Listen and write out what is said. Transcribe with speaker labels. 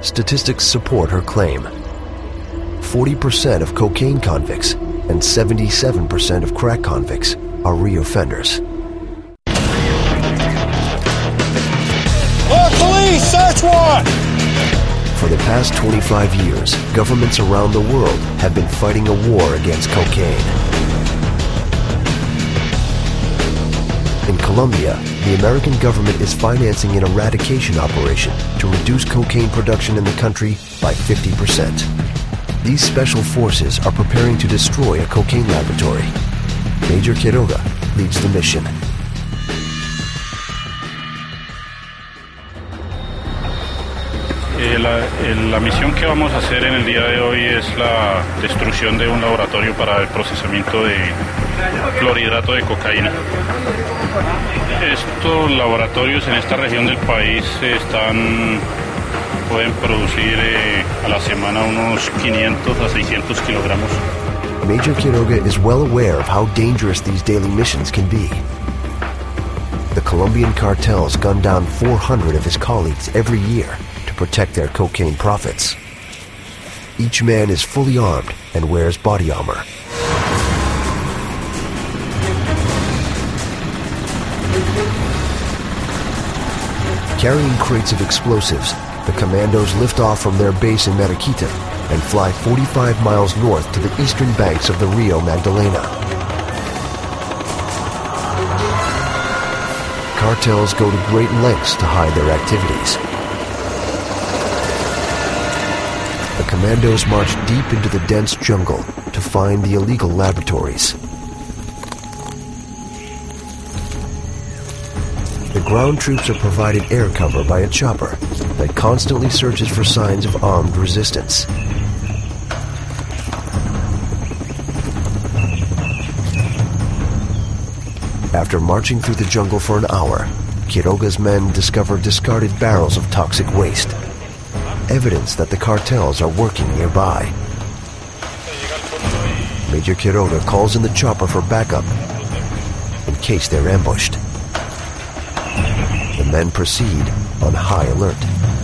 Speaker 1: statistics support her claim. 40% of cocaine convicts and 77% of crack convicts are reoffenders.
Speaker 2: Police, search warrant!
Speaker 1: For the past 25 years, governments around the world have been fighting a war against cocaine. In Colombia, the American government is financing an eradication operation to reduce cocaine production in the country by 50%. These special forces are preparing to destroy a cocaine laboratory. Major Quiroga leads the mission.
Speaker 3: La misión que vamos a hacer en el día de hoy es la destrucción de un laboratorio para el procesamiento de clorhidrato de cocaína. Estos laboratorios en esta región del país pueden producir a la semana unos 500 a 600 kilogramos.
Speaker 1: Major Quiroga is well aware of how dangerous these daily missions can be. The Colombian cartels gun down 400 of his colleagues every year to protect their cocaine profits. Each man is fully armed and wears body armor. Carrying crates of explosives, the commandos lift off from their base in Mariquita and fly 45 miles north to the eastern banks of the Rio Magdalena. Cartels go to great lengths to hide their activities. The commandos march deep into the dense jungle to find the illegal laboratories. The ground troops are provided air cover by a chopper that constantly searches for signs of armed resistance. After marching through the jungle for an hour, Quiroga's men discover discarded barrels of toxic waste, evidence that the cartels are working nearby. Major Quiroga calls in the chopper for backup in case they're ambushed. The men proceed on high alert.